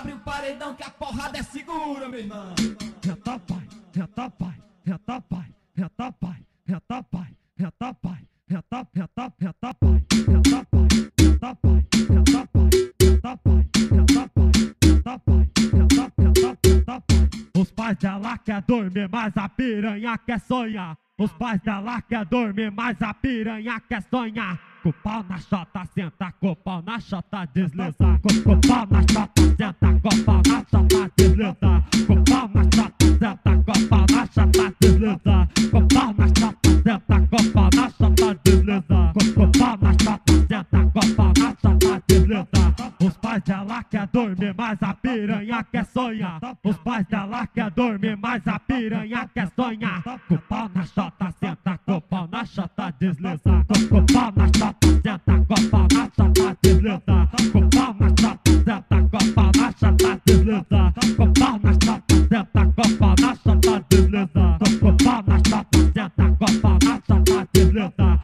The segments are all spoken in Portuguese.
abre o paredão que a porrada é segura, meu irmão. Reta pai, reta pai, reta pai, reta pai, reta pai, reta pai, reta pai, reta pai, reta pai, reta pai, reta pai, reta pai, reta pai, reta pai. Os pais dela quer dormir, mas a piranha quer sonhar. Os pais dela quer dormir, mas a piranha quer sonhar. Com o pau na chota, senta, com o pau na chota, desliza. Com o pau na chota, senta, com o pau na chota, desliza. Com o pau na chota, senta, com o pau na chota, desliza. Com o pau na chota, senta, com o pau na chota, desliza. Com o pau na chota, senta, com o pau na chota, desliza. Os pais dela quer dormir, mas a piranha quer sonhar. Os pais dela quer dormir, mas a piranha quer sonhar. Com o pau na chota, senta, com o pau na chota, desliza. Com o pau na chota, senta, com o pau na chota, desliza. Com o pau na chota, senta, com o pau na chota, desliza. Com o pau na chota, senta, com o pau na chota, desliza. Com o pau na chota, senta, com o pau na chota, desliza.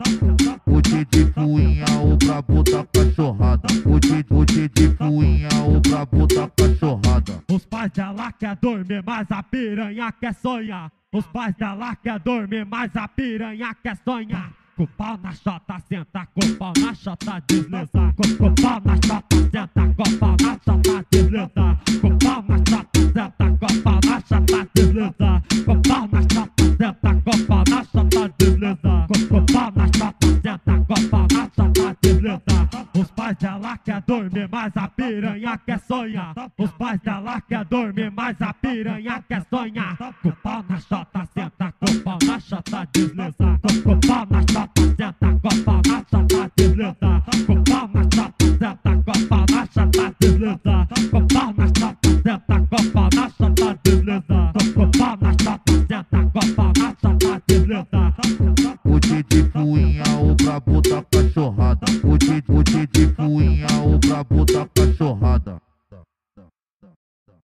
O Didi Fuinha, o brabo da cachorrada. O Didi Fuinha, o brabo da cachorrada. Os pais dela quer dormir, mas a piranha quer sonhar. Os pais dela quer dormir, mas a piranha quer sonhar. Com o pau na chota, senta, com o pau na chota, desliza. Com o pau na chota, senta, com o pau na chota, desliza. Com o pau na chota, senta, com o pau na chota, desliza. Com o pau na chota, senta, com o pau na chota, desliza. Com o pau na chota, senta, com o pau na chota, desliza. Os pais dela quer dormir, mas a piranha quer sonhar. Os pais dela quer dormir, mas a piranha quer sonhar. Com o pau na chota, senta, com o pau na chota, desliza. Com o pau na chota, senta, com o pau na chota, desliza. Com o pau na chota, senta, com o pau na chota, desliza. Com o pau na chota, senta, com o pau na chota, desliza. Com o pau na chota, senta, com o pau na chota, desliza. O Didi Fuinha, o brabo da cachorrada. O Didi Fuinha, o brabo da cachorrada.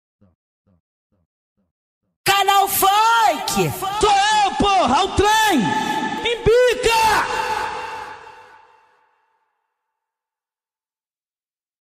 Canal Funk! Sou eu, porra, o trem!